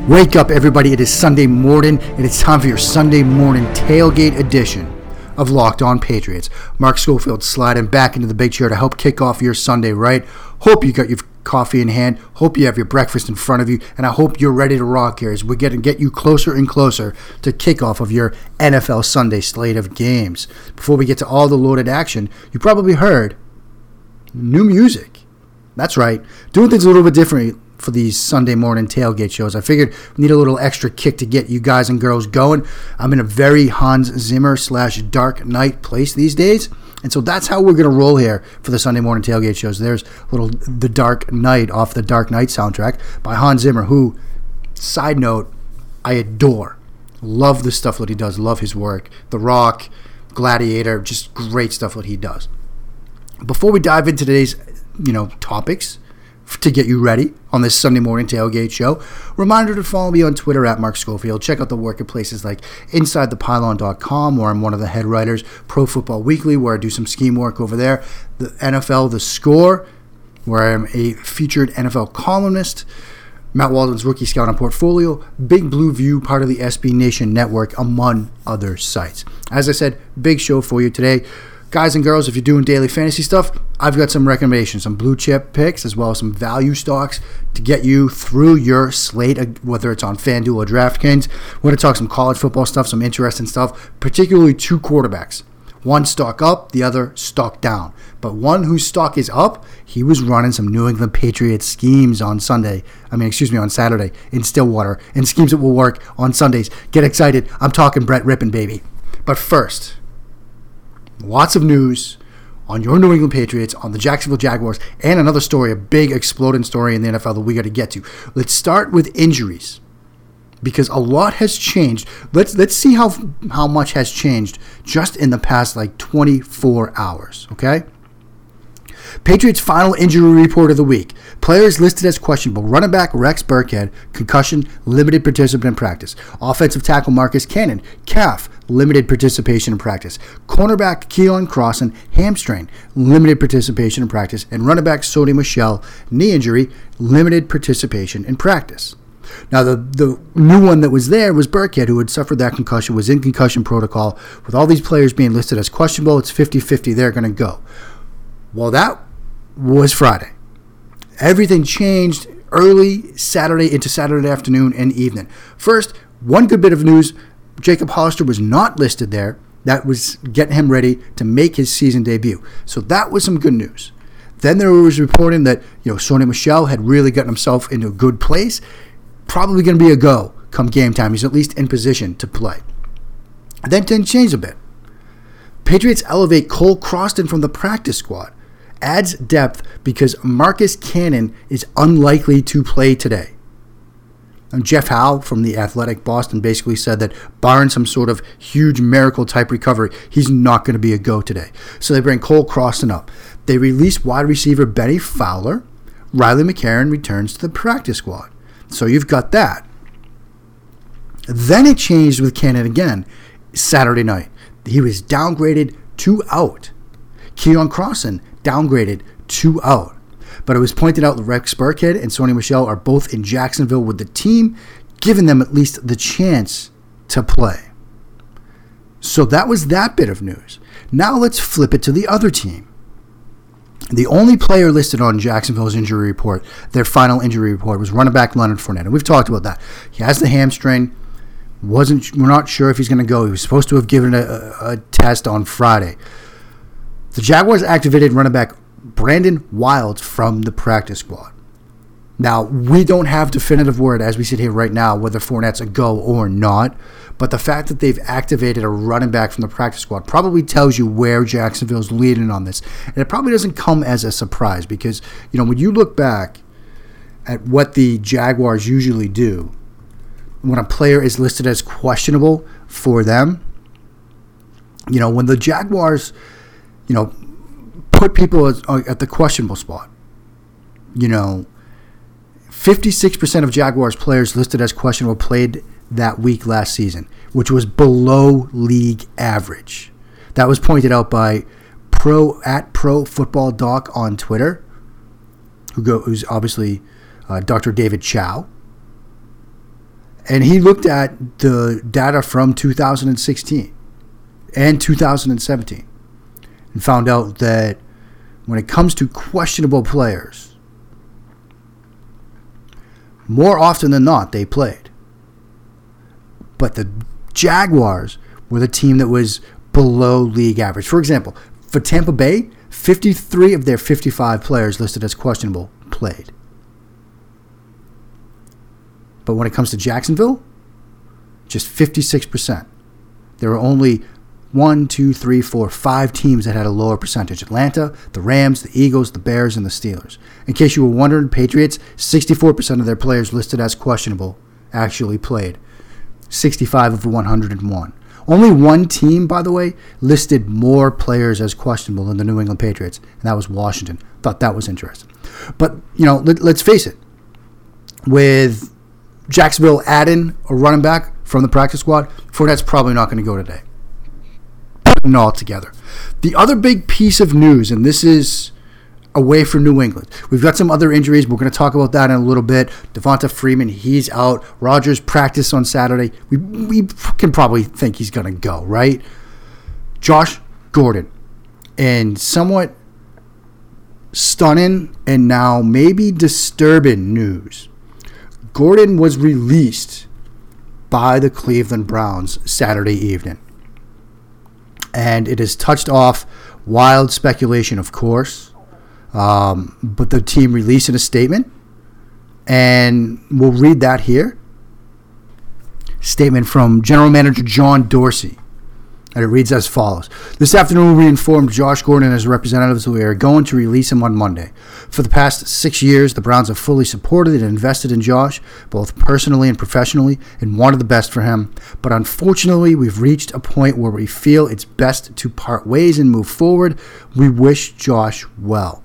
Wake up, everybody. It is Sunday morning, and it's time for your Sunday morning tailgate edition of Locked On Patriots. Mark Schofield sliding back into the big chair to help kick off your Sunday, right? Hope you got your coffee in hand. Hope you have your breakfast in front of you, and I hope you're ready to rock here as we're going to get you closer and closer to kickoff of your NFL Sunday slate of games. Before we get to all the loaded action, you probably heard new music. That's right. Doing things a little bit differently for these Sunday morning tailgate shows. I figured we need a little extra kick to get you guys and girls going. I'm in a very Hans Zimmer / Dark Knight place these days. And so that's how we're going to roll here for the Sunday morning tailgate shows. There's little The Dark Knight off the Dark Knight soundtrack by Hans Zimmer, who, side note, I adore. Love the stuff that he does. Love his work. The Rock, Gladiator, just great stuff that he does. Before we dive into today's, topics, to get you ready on this Sunday morning tailgate show, reminder to follow me on Twitter at Mark Schofield. Check out the work at places like InsideThePylon.com, where I'm one of the head writers, Pro Football Weekly, where I do some scheme work over there, the NFL The Score, where I'm a featured NFL columnist, Matt Waldman's Rookie Scout and Portfolio, Big Blue View, part of the SB Nation Network, among other sites. As I said, big show for you today. Guys and girls, if you're doing daily fantasy stuff, I've got some recommendations, some blue chip picks, as well as some value stocks to get you through your slate, whether it's on FanDuel or DraftKings. We're going to talk some college football stuff, some interesting stuff, particularly two quarterbacks. One stock up, the other stock down. But one whose stock is up, he was running some New England Patriots schemes on Saturday in Stillwater, and schemes that will work on Sundays. Get excited. I'm talking Brett Rippon, baby. But first, lots of news on your New England Patriots, on the Jacksonville Jaguars, and another story, a big exploding story in the NFL that we got to get to. Let's start with injuries, because a lot has changed. Let's see how much has changed just in the past 24 hours, okay? Patriots' final injury report of the week. Players listed as questionable: running back Rex Burkhead, concussion, limited participant in practice. Offensive tackle Marcus Cannon, calf, limited participation in practice. Cornerback Keon Crossan, hamstring, limited participation in practice. And running back Sony Michel, knee injury, limited participation in practice. Now, the new one that was there was Burkhead, who had suffered that concussion, was in concussion protocol. With all these players being listed as questionable, it's 50-50 they're going to go. Well, that was Friday. Everything changed early Saturday into Saturday afternoon and evening. First, one good bit of news: Jacob Hollister was not listed there. That was getting him ready to make his season debut. So that was some good news. Then there was reporting that Sony Michel had really gotten himself into a good place. Probably going to be a go come game time. He's at least in position to play. Then things changed a bit. Patriots elevate Cole Croston from the practice squad. Adds depth because Marcus Cannon is unlikely to play today. And Jeff Howe from The Athletic Boston basically said that barring some sort of huge miracle type recovery, he's not going to be a go today. So they bring Cole Croston up. They release wide receiver Benny Fowler. Riley McCarron returns to the practice squad. So you've got that. Then it changed with Cannon again Saturday night. He was downgraded to out. Keon Crossan downgraded to out. But it was pointed out that Rex Burkhead and Sony Michel are both in Jacksonville with the team, giving them at least the chance to play. So that was that bit of news. Now let's flip it to the other team. The only player listed on Jacksonville's injury report, their final injury report, was running back Leonard Fournette. And we've talked about that. He has the hamstring. We're not sure if he's going to go. He was supposed to have given a test on Friday. The Jaguars activated running back Brandon Wilds from the practice squad. Now, we don't have definitive word as we sit here right now whether Fournette's a go or not, but the fact that they've activated a running back from the practice squad probably tells you where Jacksonville's leading on this. And it probably doesn't come as a surprise because, when you look back at what the Jaguars usually do, when a player is listed as questionable for them, when the Jaguars put people at the questionable spot. 56% of Jaguars players listed as questionable played that week last season, which was below league average. That was pointed out by Pro Football Doc on Twitter, who's obviously Dr. David Chow. And he looked at the data from 2016 and 2017 and found out that when it comes to questionable players, more often than not, they played. But the Jaguars were the team that was below league average. For example, for Tampa Bay, 53 of their 55 players listed as questionable played. But when it comes to Jacksonville, just 56%. There were only 5 teams that had a lower percentage. Atlanta, the Rams, the Eagles, the Bears, and the Steelers. In case you were wondering, Patriots, 64% of their players listed as questionable actually played. 65 of 101. Only one team, by the way, listed more players as questionable than the New England Patriots, and that was Washington. Thought that was interesting. But, let's face it. With Jacksonville adding a running back from the practice squad, Fournette's probably not going to go today. Not altogether. The other big piece of news, and this is away from New England. We've got some other injuries. We're going to talk about that in a little bit. Devonta Freeman, he's out. Rodgers practiced on Saturday. We can probably think he's going to go, right? Josh Gordon. And somewhat stunning and now maybe disturbing news. Gordon was released by the Cleveland Browns Saturday evening. And it has touched off wild speculation, of course. But the team released a statement. And we'll read that here. Statement from General Manager John Dorsey. And it reads as follows. This afternoon, we informed Josh Gordon and his representatives that we are going to release him on Monday. For the past 6 years, the Browns have fully supported and invested in Josh, both personally and professionally, and wanted the best for him. But unfortunately, we've reached a point where we feel it's best to part ways and move forward. We wish Josh well.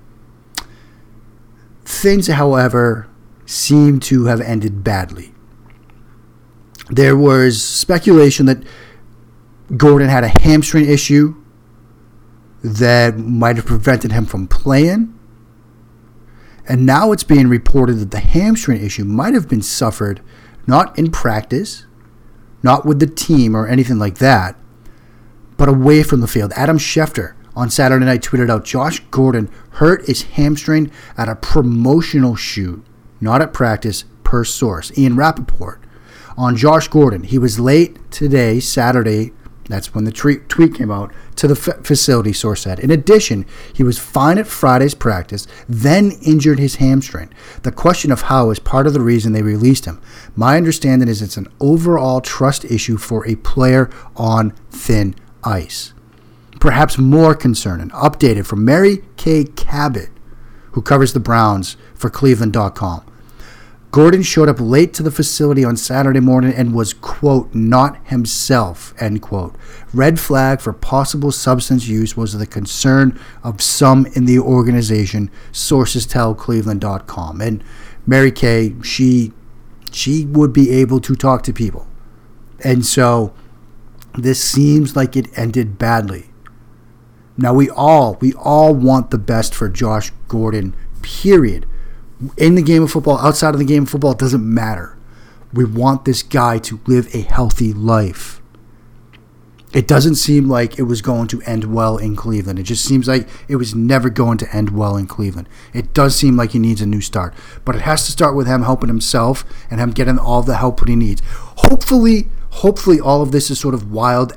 Things, however, seem to have ended badly. There was speculation that Gordon had a hamstring issue that might have prevented him from playing. And now it's being reported that the hamstring issue might have been suffered not in practice, not with the team or anything like that, but away from the field. Adam Schefter on Saturday night tweeted out, Josh Gordon hurt his hamstring at a promotional shoot, not at practice, per source. Ian Rappaport. On Josh Gordon, he was late today, Saturday. That's when the tweet came out, to the facility, source said. In addition, he was fine at Friday's practice, then injured his hamstring. The question of how is part of the reason they released him. My understanding is it's an overall trust issue for a player on thin ice. Perhaps more concerning, updated from Mary Kay Cabot, who covers the Browns for Cleveland.com. Gordon showed up late to the facility on Saturday morning and was, quote, not himself, end quote. Red flag for possible substance use was the concern of some in the organization, sources tell Cleveland.com. And Mary Kay, she would be able to talk to people. And so this seems like it ended badly. Now we all want the best for Josh Gordon, period. In the game of football, outside of the game of football, it doesn't matter. We want this guy to live a healthy life. It doesn't seem like it was going to end well in Cleveland. It just seems like it was never going to end well in Cleveland. It does seem like he needs a new start. But it has to start with him helping himself and him getting all the help that he needs. Hopefully all of this is sort of wild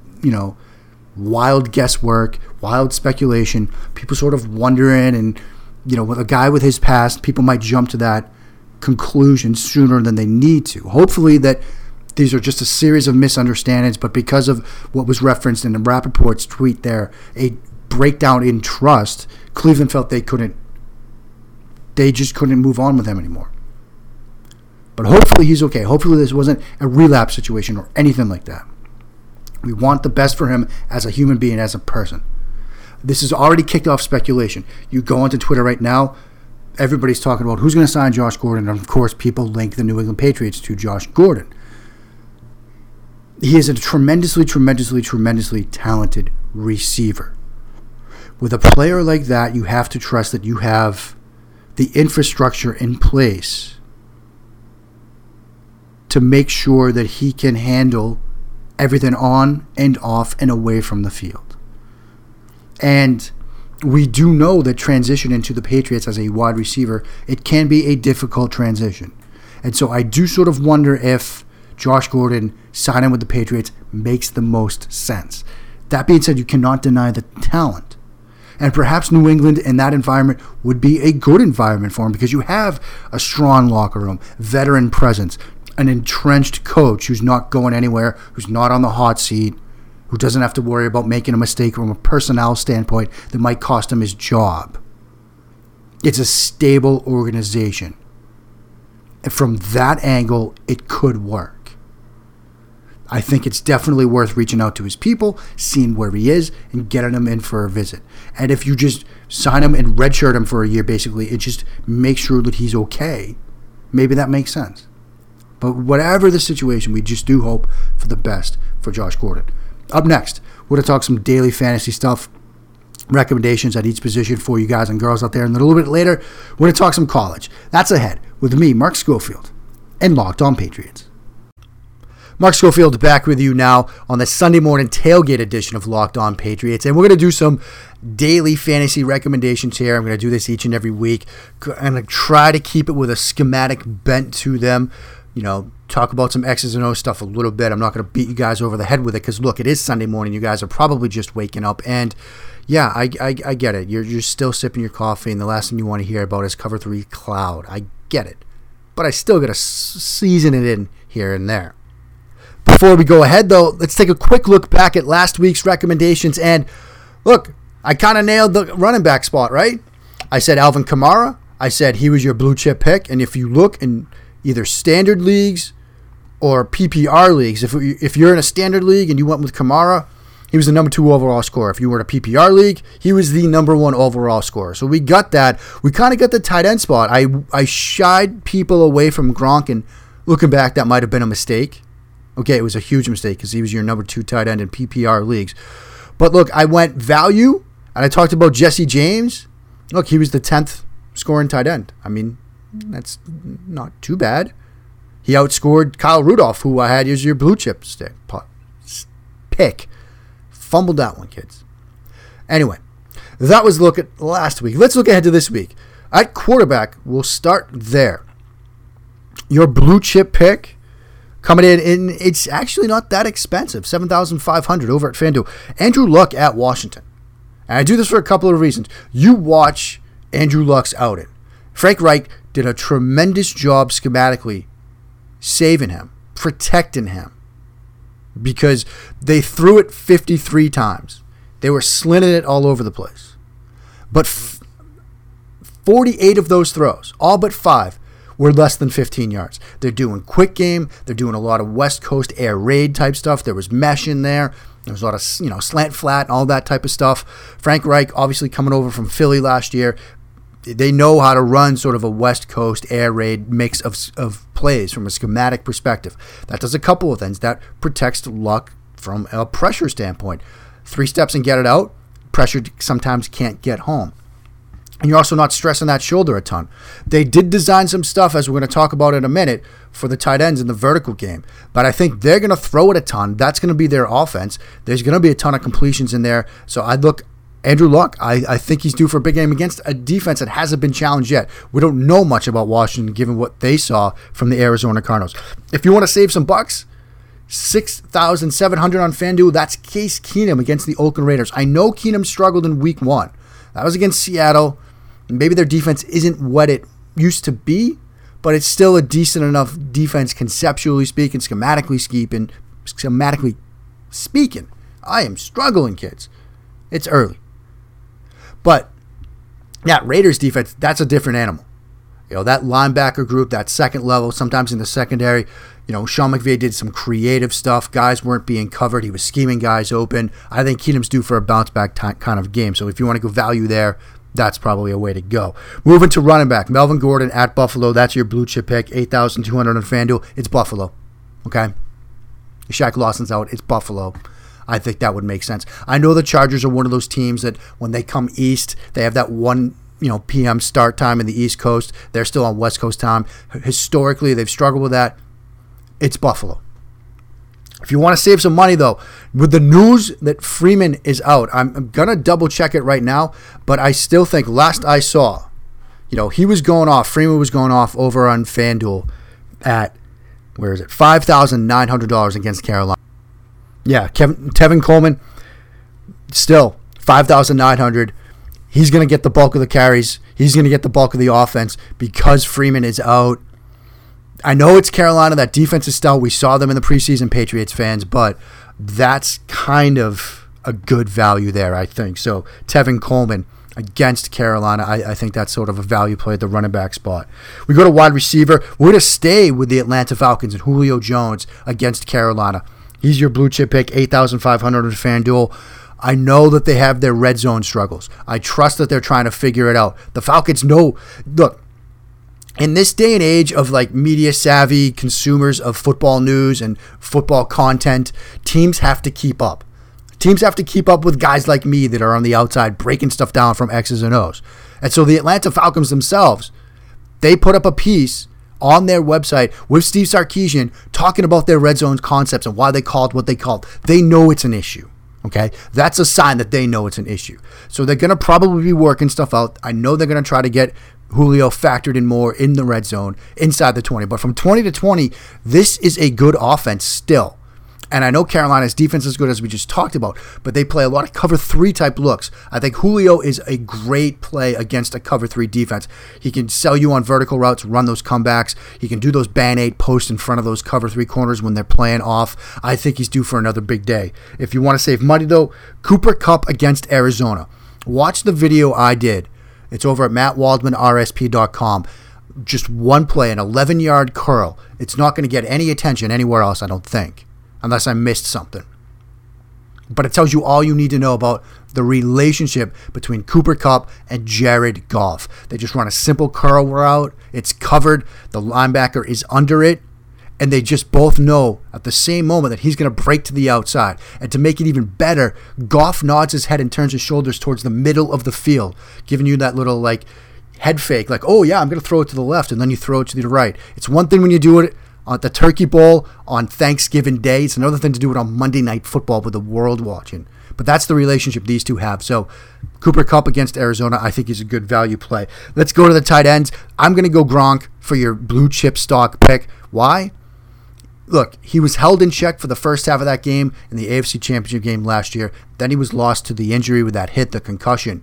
guesswork, wild speculation, people sort of wondering, and with a guy with his past, people might jump to that conclusion sooner than they need to. Hopefully that these are just a series of misunderstandings, but because of what was referenced in the Rappaport's tweet there, a breakdown in trust, Cleveland felt they just couldn't move on with him anymore. But hopefully he's okay. Hopefully this wasn't a relapse situation or anything like that. We want the best for him as a human being, as a person. This has already kicked off speculation. You go onto Twitter right now, everybody's talking about who's going to sign Josh Gordon, and of course people link the New England Patriots to Josh Gordon. He is a tremendously talented receiver. With a player like that, you have to trust that you have the infrastructure in place to make sure that he can handle everything on and off and away from the field. And we do know that transition into the Patriots as a wide receiver, it can be a difficult transition. And so I do sort of wonder if Josh Gordon signing with the Patriots makes the most sense. That being said, you cannot deny the talent. And perhaps New England in that environment would be a good environment for him because you have a strong locker room, veteran presence, an entrenched coach who's not going anywhere, who's not on the hot seat, who doesn't have to worry about making a mistake from a personnel standpoint that might cost him his job. It's a stable organization. And from that angle, it could work. I think it's definitely worth reaching out to his people, seeing where he is, and getting him in for a visit. And if you just sign him and redshirt him for a year, basically, and just make sure that he's okay, maybe that makes sense. But whatever the situation, we just do hope for the best for Josh Gordon. Up next, we're going to talk some daily fantasy stuff, recommendations at each position for you guys and girls out there. And then a little bit later, we're going to talk some college. That's ahead with me, Mark Schofield, and Locked On Patriots. Mark Schofield back with you now on the Sunday morning tailgate edition of Locked On Patriots. And we're going to do some daily fantasy recommendations here. I'm going to do this each and every week. I'm going to try to keep it with a schematic bent to them. You know, talk about some X's and O's stuff a little bit. I'm not going to beat you guys over the head with it because, look, it is Sunday morning. You guys are probably just waking up. And, yeah, I get it. You're still sipping your coffee, and the last thing you want to hear about is Cover 3 cloud. I get it. But I still got to season it in here and there. Before we go ahead, though, let's take a quick look back at last week's recommendations. And, look, I kind of nailed the running back spot, right? I said Alvin Kamara. I said he was your blue chip pick. And if you look in either standard leagues or PPR leagues, if you're in a standard league and you went with Kamara, he was the number 2 overall scorer. If you were in a PPR league, he was the number 1 overall scorer. So we got that. We kind of got the tight end spot. I shied people away from Gronk, and looking back, that might have been a mistake. Okay, it was a huge mistake because he was your number 2 tight end in PPR leagues. But look, I went value, and I talked about Jesse James. Look, he was the 10th scoring tight end. I mean, that's not too bad. He outscored Kyle Rudolph, who I had as your blue chip pick. Fumbled that one, kids. Anyway, that was a look at last week. Let's look ahead to this week. At quarterback, we'll start there. Your blue chip pick coming in, and it's actually not that expensive, $7,500 over at FanDuel. Andrew Luck at Washington. And I do this for a couple of reasons. You watch Andrew Luck's outing. Frank Reich did a tremendous job schematically saving him, protecting him, because they threw it 53 times. They were slinging it all over the place. But 48 of those throws, all but 5, were less than 15 yards. They're doing quick game. They're doing a lot of West Coast air raid type stuff. There was mesh in there. There was a lot of slant flat and all that type of stuff. Frank Reich, obviously coming over from Philly last year, they know how to run sort of a West Coast air raid mix of plays from a schematic perspective. That does a couple of things. That protects Luck from a pressure standpoint. 3 steps and get it out. Pressure sometimes can't get home. And you're also not stressing that shoulder a ton. They did design some stuff, as we're going to talk about in a minute, for the tight ends in the vertical game. But I think they're going to throw it a ton. That's going to be their offense. There's going to be a ton of completions in there. So I'd look Andrew Luck. I think he's due for a big game against a defense that hasn't been challenged yet. We don't know much about Washington given what they saw from the Arizona Cardinals. If you want to save some bucks, $6,700 on FanDuel. That's Case Keenum against the Oakland Raiders. I know Keenum struggled in week 1. That was against Seattle. Maybe their defense isn't what it used to be, but it's still a decent enough defense conceptually speaking, schematically speaking. I am struggling, kids. It's early. But, yeah, Raiders defense, that's a different animal. That linebacker group, that second level, sometimes in the secondary, Sean McVay did some creative stuff. Guys weren't being covered. He was scheming guys open. I think Keenum's due for a bounce-back kind of game. So if you want to go value there, that's probably a way to go. Moving to running back, Melvin Gordon at Buffalo. That's your blue chip pick, $8,200 on FanDuel. It's Buffalo, okay? Shaq Lawson's out. It's Buffalo. I think that would make sense. I know the Chargers are one of those teams that when they come east, they have that 1 p.m. start time in the East Coast. They're still on West Coast time. Historically, they've struggled with that. it's Buffalo. If you want to save some money, though, with the news that Freeman is out, I'm going to double check it right now, but I still think last I saw, he was going off, Freeman was going off over on FanDuel at, $5,900 against Carolina. Yeah, Tevin Coleman, still $5,900. He's going to get the bulk of the carries. He's going to get the bulk of the offense because Freeman is out. I know it's Carolina. That defense is stout. We saw them in the preseason, Patriots fans, but that's kind of a good value there, I think. So Tevin Coleman against Carolina, I think that's sort of a value play at the running back spot. We go to wide receiver. We're going to stay with the Atlanta Falcons and Julio Jones against Carolina. He's your blue chip pick, 8,500 at FanDuel. I know that they have their red zone struggles. I trust that they're trying to figure it out. The Falcons know, look, in this day and age of like media savvy consumers of football news and football content, teams have to keep up. Teams have to keep up with guys like me that are on the outside breaking stuff down from X's and O's. And so the Atlanta Falcons themselves, they put up a piece on their website with Steve Sarkisian talking about their red zone concepts and why they called what they called. They know it's an issue. Okay, that's a sign that they know it's an issue. So they're going to probably be working stuff out. I know they're going to try to get Julio factored in more in the red zone inside the 20. But from 20 to 20, this is a good offense still. And I know Carolina's defense is good, as we just talked about, but they play a lot of cover 3 type looks. I think Julio is a great play against a cover 3 defense. He can sell you on vertical routes, run those comebacks. He can do those band 8 posts in front of those cover 3 corners when they're playing off. I think he's due for another big day. If you want to save money, though, Cooper Kupp against Arizona. Watch the video I did. It's over at mattwaldmanrsp.com. Just one play, an 11-yard curl. It's not going to get any attention anywhere else, I don't think, unless I missed something. But it tells you all you need to know about the relationship between Cooper Kupp and Jared Goff. They just run a simple curl route. It's covered. The linebacker is under it. And they just both know at the same moment that he's going to break to the outside. And to make it even better, Goff nods his head and turns his shoulders towards the middle of the field, giving you that little head fake, oh yeah, I'm going to throw it to the left, and then you throw it to the right. It's one thing when you do it at the Turkey Bowl on Thanksgiving Day. It's another thing to do it on Monday Night Football with the world watching. But that's the relationship these two have. So Cooper Kupp against Arizona, I think is a good value play. Let's go to the tight ends. I'm going to go Gronk for your blue chip stock pick. Why? Look, he was held in check for the first half of that game in the AFC Championship game last year. Then he was lost to the injury with that hit, the concussion.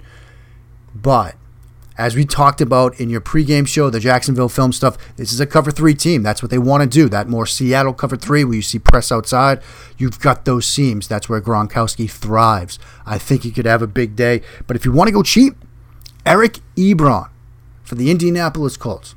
But as we talked about in your pregame show, the Jacksonville film stuff, this is a cover 3 team. That's what they want to do. That more Seattle cover 3 where you see press outside. You've got those seams. That's where Gronkowski thrives. I think he could have a big day. But if you want to go cheap, Eric Ebron for the Indianapolis Colts.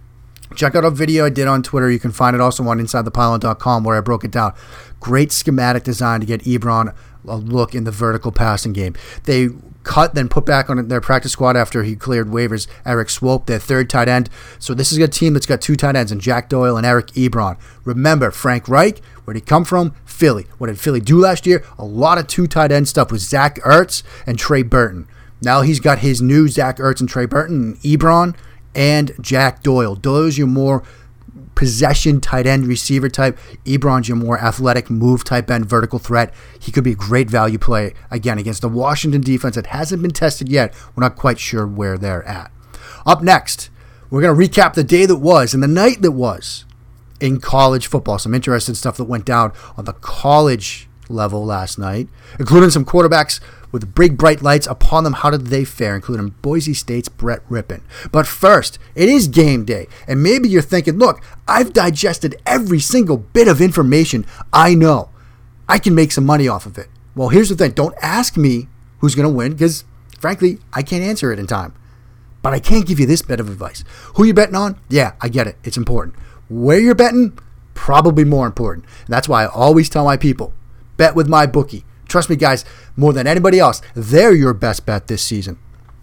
Check out a video I did on Twitter. You can find it also on InsideThePylon.com where I broke it down. Great schematic design to get Ebron a look in the vertical passing game. They cut, then put back on their practice squad after he cleared waivers Eric Swope, their third tight end. So this is a team that's got 2 tight ends, and Jack Doyle and Eric Ebron. Remember, Frank Reich, where did he come from? Philly. What did Philly do last year? A lot of 2 tight end stuff with Zach Ertz and Trey Burton. Now he's got his new Zach Ertz and Trey Burton, and Ebron and Jack Doyle. Doyle's your more possession tight end receiver type. Ebron's your more athletic move type end vertical threat. He could be a great value play, again, against the Washington defense that hasn't been tested yet. We're not quite sure where they're at. Up next, we're going to recap the day that was and the night that was in college football. Some interesting stuff that went down on the college level last night, including some quarterbacks with big bright lights upon them. How did they fare, including Boise State's Brett Rippon? But first, it is game day, and maybe you're thinking, look, I've digested every single bit of information I know. I can make some money off of it. Well, here's the thing. Don't ask me who's going to win because, frankly, I can't answer it in time. But I can give you this bit of advice. Who you betting on? Yeah, I get it. It's important. Where you're betting? Probably more important. And that's why I always tell my people, bet with my bookie. Trust me, guys, more than anybody else, they're your best bet this season.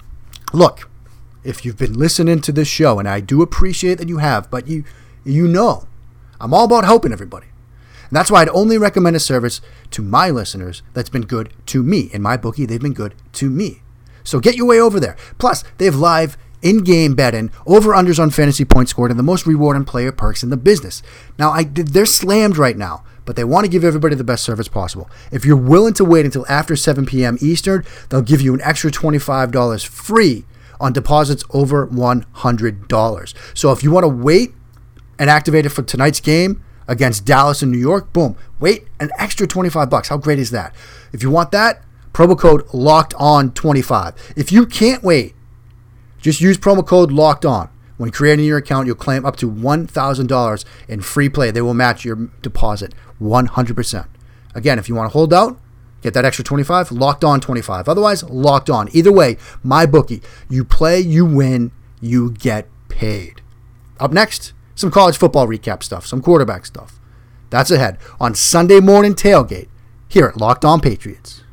Look, if you've been listening to this show, and I do appreciate that you have, but you know, I'm all about helping everybody. And that's why I'd only recommend a service to my listeners that's been good to me. In my bookie, they've been good to me. So get your way over there. Plus, they have live in-game betting, over-unders on fantasy points scored, and the most rewarding player perks in the business. Now, they're slammed right now, but they want to give everybody the best service possible. If you're willing to wait until after 7 p.m. Eastern, they'll give you an extra $25 free on deposits over $100. So if you want to wait and activate it for tonight's game against Dallas and New York, boom, wait an extra $25. How great is that? If you want that, promo code LOCKEDON25. If you can't wait, just use promo code LOCKEDON. When creating your account, you'll claim up to $1,000 in free play. They will match your deposit 100%. Again, if you want to hold out, get that extra 25, locked on 25. Otherwise, locked on. Either way, MyBookie. You play, you win, you get paid. Up next, some college football recap stuff, some quarterback stuff. That's ahead on Sunday Morning Tailgate here at Locked On Patriots.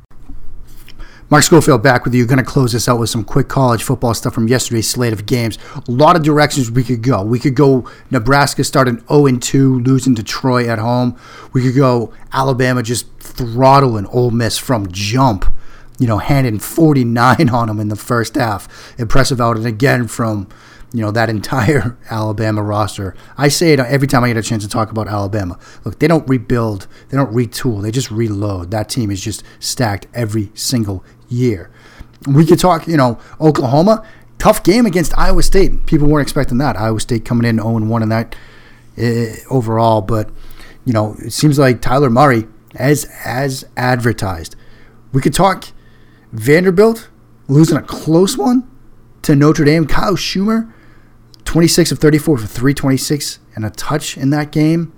Mark Schofield back with you. Going to close this out with some quick college football stuff from yesterday's slate of games. A lot of directions we could go. We could go Nebraska starting 0-2, losing to Troy at home. We could go Alabama just throttling Ole Miss from jump, handing 49 on them in the first half. Impressive outing again from, that entire Alabama roster. I say it every time I get a chance to talk about Alabama. Look, they don't rebuild. They don't retool. They just reload. That team is just stacked every single year. We could talk, Oklahoma. Tough game against Iowa State. People weren't expecting that. Iowa State coming in 0-1 in that overall. But, it seems like Tyler Murray, as advertised. We could talk Vanderbilt losing a close one to Notre Dame. Kyle Schumer, 26 of 34 for 326 and a touch in that game.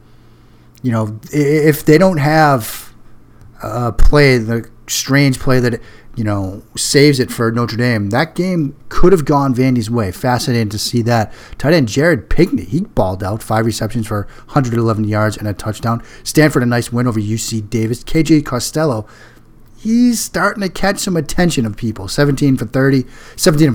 If they don't have a play, the strange play that, saves it for Notre Dame, that game could have gone Vandy's way. Fascinating to see that. Tight end Jared Pinkney, he balled out, 5 receptions for 111 yards and a touchdown. Stanford, a nice win over UC Davis. KJ Costello, he's starting to catch some attention of people. 17 of 30, for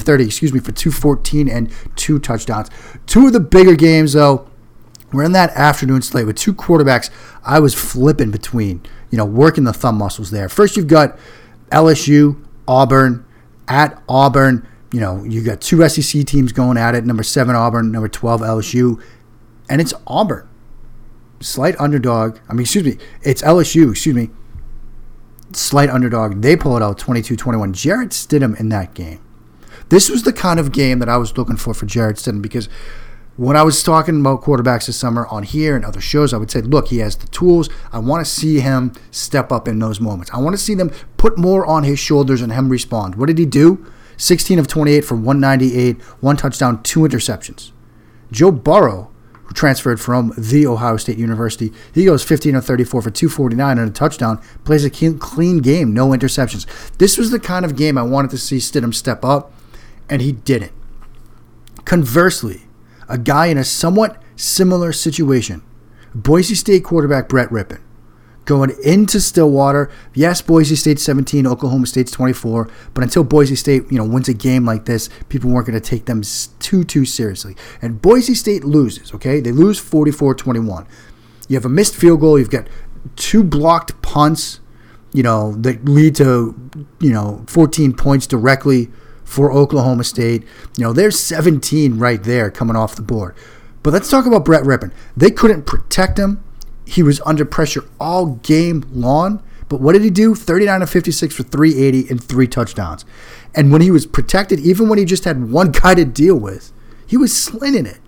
214 and 2 touchdowns. Two of the bigger games, though, were in that afternoon slate with two quarterbacks I was flipping between, working the thumb muscles there. First, you've got LSU, Auburn. At Auburn, you got two SEC teams going at it. Number 7, Auburn. Number 12, LSU. And it's Auburn. Slight underdog. It's LSU, slight underdog. They pull it out 22-21. Jarrett Stidham in that game. This was the kind of game that I was looking for Jarrett Stidham, because when I was talking about quarterbacks this summer on here and other shows, I would say, look, he has the tools. I want to see him step up in those moments. I want to see them put more on his shoulders and him respond. What did he do? 16 of 28 for 198, 1 touchdown, 2 interceptions. Joe Burrow, who transferred from The Ohio State University, he goes 15 of 34 for 249 and a touchdown, plays a clean game, no interceptions. This was the kind of game I wanted to see Stidham step up, and he didn't. Conversely, a guy in a somewhat similar situation, Boise State quarterback Brett Rippon, going into Stillwater. Yes, Boise State 17, Oklahoma State's 24, but until Boise State, wins a game like this, people weren't going to take them too seriously. And Boise State loses, okay? They lose 44-21. You have a missed field goal. You've got 2 blocked punts, that lead to, 14 points directly for Oklahoma State. There's 17 right there coming off the board. But let's talk about Brett Rippon. They couldn't protect him. He was under pressure all game long. But what did he do? 39 of 56 for 380 and 3 touchdowns. And when he was protected, even when he just had one guy to deal with, he was slinging it.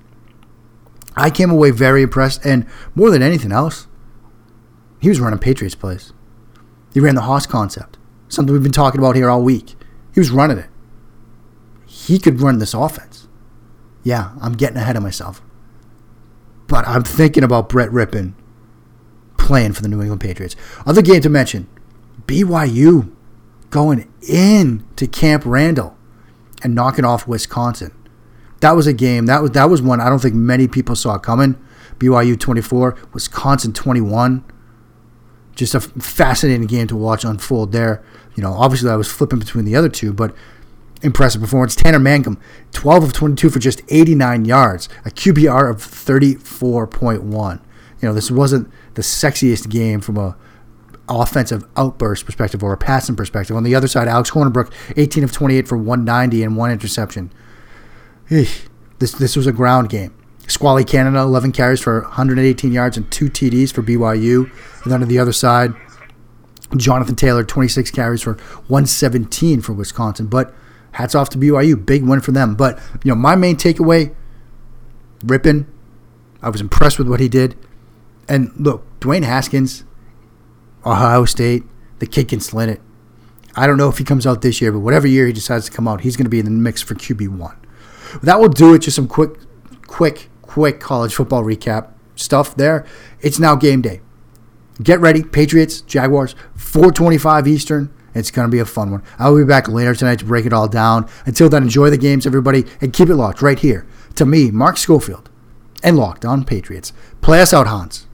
I came away very impressed. And more than anything else, he was running Patriots plays. He ran the Haas concept, something we've been talking about here all week. He was running it. He could run this offense. Yeah, I'm getting ahead of myself. But I'm thinking about Brett Rippon playing for the New England Patriots. Other game to mention, BYU going in to Camp Randall and knocking off Wisconsin. That was a game. That was one I don't think many people saw coming. BYU 24, Wisconsin 21. Just a fascinating game to watch unfold there. Obviously I was flipping between the other two, but impressive performance. Tanner Mangum, 12 of 22 for just 89 yards, a QBR of 34.1. This wasn't the sexiest game from a offensive outburst perspective or a passing perspective. On the other side, Alex Hornibrook, 18 of 28 for 190 and 1 interception. This was a ground game. Squally Canada, 11 carries for 118 yards and 2 TDs for BYU. And then on the other side, Jonathan Taylor, 26 carries for 117 for Wisconsin. But hats off to BYU. Big win for them. But, my main takeaway, Rypien, I was impressed with what he did. And look, Dwayne Haskins, Ohio State, the kid can sling it. I don't know if he comes out this year, but whatever year he decides to come out, he's going to be in the mix for QB1. That will do it. Just some quick college football recap stuff there. It's now game day. Get ready. Patriots, Jaguars, 4:25 Eastern. It's going to be a fun one. I'll be back later tonight to break it all down. Until then, enjoy the games, everybody, and keep it locked right here to me, Mark Schofield, and Locked On Patriots. Play us out, Hans.